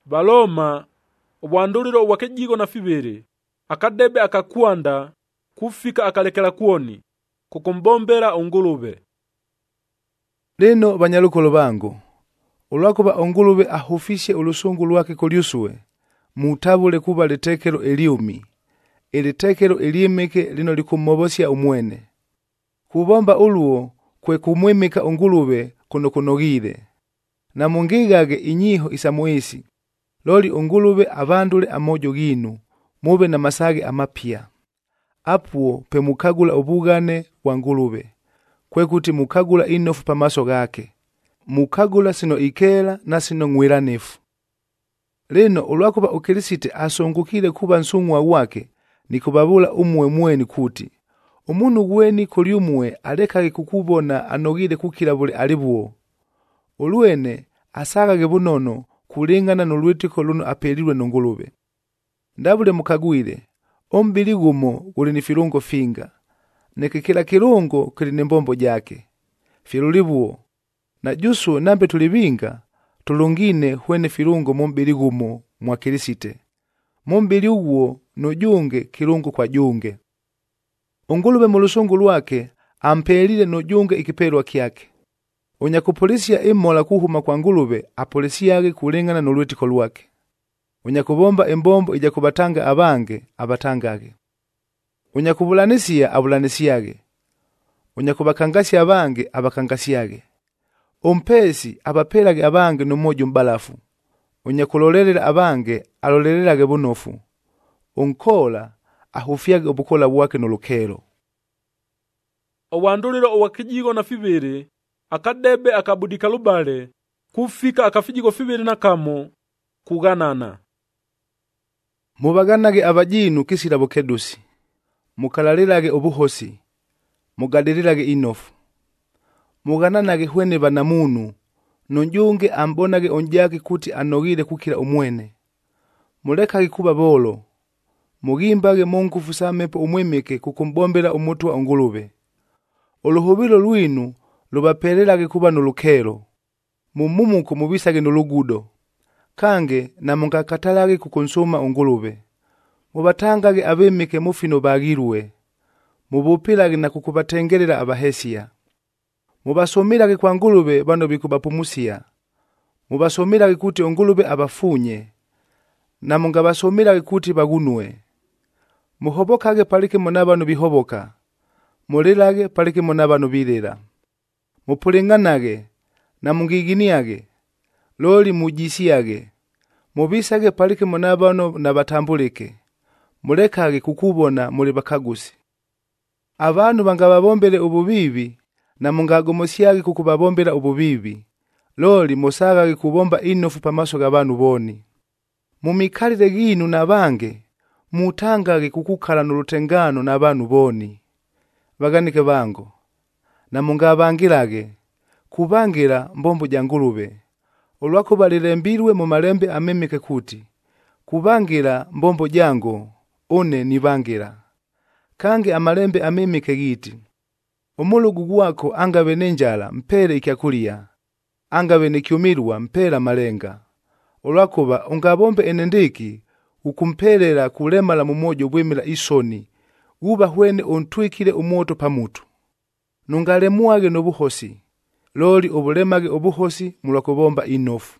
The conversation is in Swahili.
Baloma obwanduliro wakejigo na fibere akadebe akakwanda kufika akalekela kuoni kukumbombera ongulube. Lino banyalukolo bangu, olwakuba ongulube ahufishe ulusungu lwake kulyusue, mutabule kuba litekelo eliumi, elitekelo eliemeke lino likumobosya umwene. Kubomba uluo kwe kumwimika ongulube kuno kunogile. Na mungigage inyiho isamuisi, loli ongulube abandule amojo ginu, mube na masage amapia. Apuo pe mukagula ubugane wa ngulube, kwekuti mukagula inofu pamaso gake. Mukagula sino ikela na sino ngwiranifu. Lino ulwakuba ukirisite asongukile kuba nsungwa wake, ni kubabula umwe mweni kuti. Umunu gweni kuli umwe alekage kukubona anogile kukila buli alibuo. Uluene asagage bunono kulingana nolwitiko luno apelilwe nongulube. Ndabule mukagwile, ombili gumo guli ni filungo finga, neke kila kilungo kili ni mbombo jake. Filulibuo, na jusu nambe tulibinga, tulungine huene filungo mombili gumo mwa kirisite. Mombili uguo nojunge kilungo kwa junge. Ongulube mulusungu lwake ampelile nojunge ikipelwa kiake. Onyakupolisia imola kuhuma kwa ngulube apolisiage kulingana nolwitiko lwake. Unyakubomba embombo ija kubatanga abange abatangage. Unyakubulanisia abulanisiage. Unyakubakangasya abange abakangasyage. Ompesi abapelage abange nomojo mbalafu. Unyakulolelela abange alolelelage bunofu. Onkola ahufyage obukola bwake nolukelo. Owanduliro owakijigo na fibere akadebe akabudika lubale kufika akafijigo fibere na kamo kuganana. Mubaganage abajinu kisira bukedusi. Mukalalilage obuhosi. Mugadililage inofu. Mugananage huene banamunu. Nonjunge ambonage onjake kuti anogile kukila umwene. Mulekage kuba bolo. Mugimbage monkufu samepo umwemeke kukumbombela umutu wa ongulube. Oluhubilo lwinu lubapelelage kuba nulukelo. Mumumuko mubisage nulugudo. Kange na mungakatalage kukonsuma ongulube. Mubatangage abemeke mufino bagirwe. Mubupilage na kukubatengelela abahesia. Mubasomirage kwa ngulube bano bikubapumusia. Mubasomirage kuti ongulube abafunye. Na mungabasomirage kuti bagunwe. Muhobokage palike monabano bihoboka. Mulilage palike monabano bilila. Mupulinganage na mungiginiage. Loli mujisiage. Mubisage palike monabano na batambulike. Mulekage kukubona muli bakagusi. Abantu bangababombele ububibi na mungagomosiage kukubabombela ububibi. Loli musagage kubomba inofu pamaso g'abantu boni. Mumikalire ginu nabange mutangage kukukala nolutengano n'abantu boni. Baganike bango, na mungabangilage kubangira mbombo jangulube. Olwakuba lilembirwe mu malembe amemeke kuti kubangira mbombo jango one nibangira. Kange amalembe amemeke giti omulugu gwako angabe nenjala mpele ikyakulia, angabe nekyumirwa mpela malenga. Olwakuba ungabombe enendiki ukumpelela kulemala mumojo bwemela isoni uba hwene ontwikile umoto pamutu. Nungalemuage nobuhosi, loli obulemage obuhosi mulakubomba inofu.